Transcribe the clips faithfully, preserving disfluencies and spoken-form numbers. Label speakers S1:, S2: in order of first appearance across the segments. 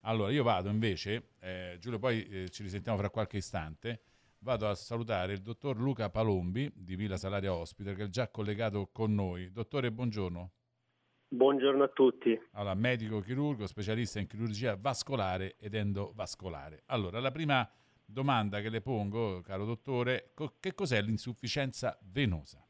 S1: Allora, io vado invece, eh, Giulio, poi eh, ci risentiamo fra qualche istante, vado a salutare il dottor Luca Palombi di Villa Salaria Hospital, che è già collegato con noi. Dottore, buongiorno.
S2: Buongiorno a tutti.
S1: Allora, medico chirurgo, specialista in chirurgia vascolare ed endovascolare. Allora, la prima domanda che le pongo, caro dottore, co- che cos'è l'insufficienza venosa?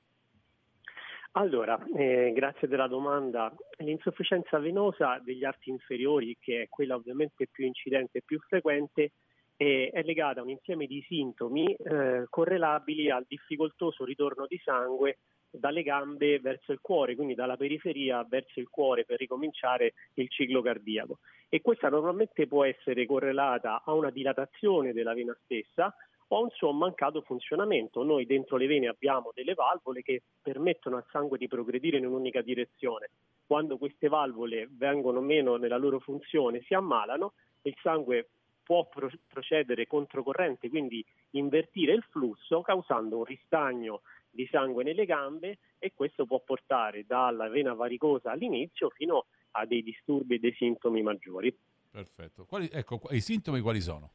S2: Allora, eh, grazie della domanda. L'insufficienza venosa degli arti inferiori, che è quella ovviamente più incidente e più frequente, eh, è legata a un insieme di sintomi eh, correlabili al difficoltoso ritorno di sangue dalle gambe verso il cuore, quindi dalla periferia verso il cuore per ricominciare il ciclo cardiaco. E questa normalmente può essere correlata a una dilatazione della vena stessa o a un suo mancato funzionamento. Noi dentro le vene abbiamo delle valvole che permettono al sangue di progredire in un'unica direzione. Quando queste valvole vengono meno nella loro funzione, si ammalano, il sangue può pro- procedere controcorrente, quindi invertire il flusso, causando un ristagno di sangue nelle gambe, e questo può portare dalla vena varicosa all'inizio fino a dei disturbi e dei sintomi maggiori.
S1: Perfetto. Quali, ecco, i sintomi quali sono?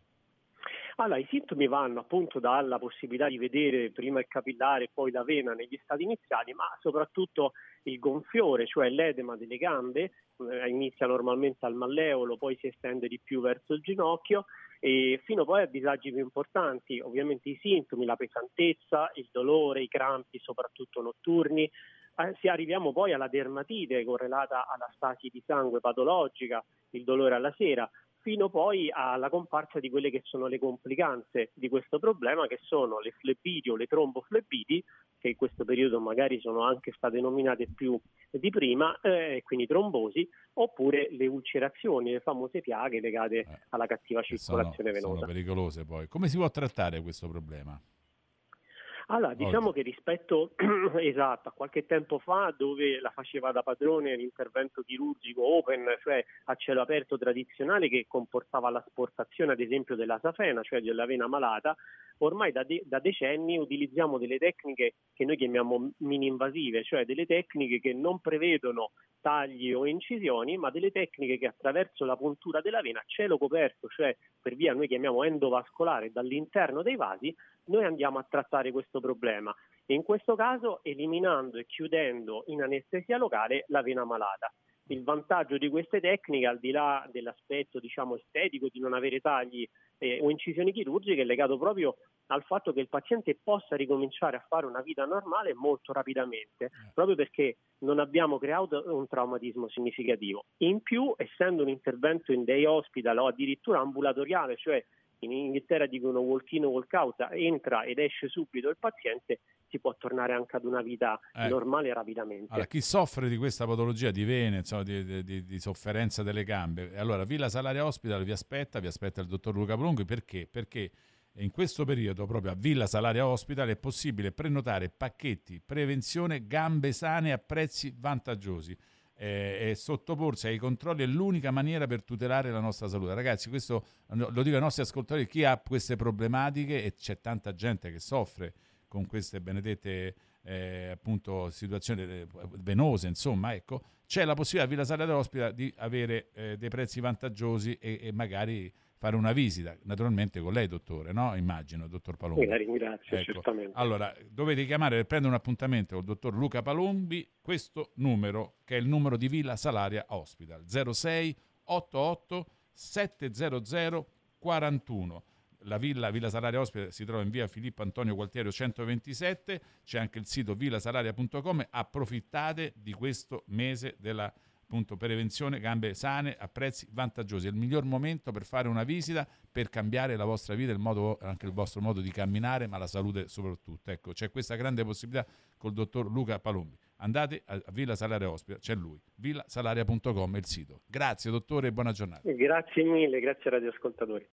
S2: Allora, i sintomi vanno appunto dalla possibilità di vedere prima il capillare e poi la vena negli stadi iniziali, ma soprattutto il gonfiore, cioè l'edema delle gambe, eh, inizia normalmente al malleolo, poi si estende di più verso il ginocchio e fino poi a disagi più importanti, ovviamente i sintomi, la pesantezza, il dolore, i crampi soprattutto notturni. Eh, se arriviamo poi alla dermatite correlata alla stasi di sangue patologica, il dolore alla sera, fino poi alla comparsa di quelle che sono le complicanze di questo problema, che sono le flebiti o le tromboflebiti, che in questo periodo magari sono anche state nominate più di prima, eh, quindi trombosi, oppure le ulcerazioni, le famose piaghe legate
S1: Eh,
S2: alla cattiva
S1: che sono,
S2: circolazione
S1: sono
S2: venosa.
S1: pericolose poi. Come si può trattare questo problema?
S2: Allora,
S1: Oggi.
S2: diciamo che rispetto esatto a qualche tempo fa, dove la faceva da padrone l'intervento chirurgico open, cioè a cielo aperto tradizionale, che comportava l'asportazione ad esempio della safena, cioè della vena malata, ormai da, de- da decenni utilizziamo delle tecniche che noi chiamiamo mini-invasive, cioè delle tecniche che non prevedono tagli o incisioni, ma delle tecniche che attraverso la puntura della vena a cielo coperto, cioè per via noi chiamiamo endovascolare, dall'interno dei vasi, noi andiamo a trattare questo problema. In questo caso eliminando e chiudendo in anestesia locale la vena malata. Il vantaggio di queste tecniche, al di là dell'aspetto diciamo estetico di non avere tagli eh, o incisioni chirurgiche, è legato proprio al fatto che il paziente possa ricominciare a fare una vita normale molto rapidamente, proprio perché non abbiamo creato un traumatismo significativo. In più, essendo un intervento in day hospital o addirittura ambulatoriale, cioè in Inghilterra dicono walk in walk out, entra ed esce subito il paziente, si può tornare anche ad una vita
S1: Ecco.
S2: normale rapidamente.
S1: Allora, chi soffre di questa patologia di vene, insomma, di, di- di sofferenza delle gambe, allora Villa Salaria Hospital vi aspetta, vi aspetta il dottor Luca Palumbi. Perché? Perché in questo periodo proprio a Villa Salaria Hospital è possibile prenotare pacchetti prevenzione gambe sane a prezzi vantaggiosi. Eh, e sottoporsi ai controlli è l'unica maniera per tutelare la nostra salute. Ragazzi, questo lo dico ai nostri ascoltatori: chi ha queste problematiche, e c'è tanta gente che soffre con queste benedette eh, appunto situazioni eh, venose, insomma, ecco, c'è la possibilità a Villa Salaria Hospital di avere eh, dei prezzi vantaggiosi e, e magari fare una visita, naturalmente con lei, dottore, no? Immagino, dottor
S2: E
S1: Palombi.
S2: la ringrazio,
S1: Ecco,
S2: certamente.
S1: allora dovete chiamare per prendere un appuntamento con il dottor Luca Palombi, questo numero che è il numero di Villa Salaria Hospital, zero sei ottantotto settecento quarantuno. La villa, villa Salaria Ospite si trova in via Filippo Antonio Gualtiero centoventisette, c'è anche il sito villasalaria punto com. Approfittate di questo mese della appunto prevenzione gambe sane a prezzi vantaggiosi. È il miglior momento per fare una visita, per cambiare la vostra vita, il modo, anche il vostro modo di camminare, ma la salute soprattutto. Ecco, c'è questa grande possibilità col dottor Luca Palombi. Andate a Villa Salaria Ospite, c'è lui, villasalaria punto com è il sito. Grazie dottore e buona giornata.
S2: Grazie mille, grazie ai radioascoltatori.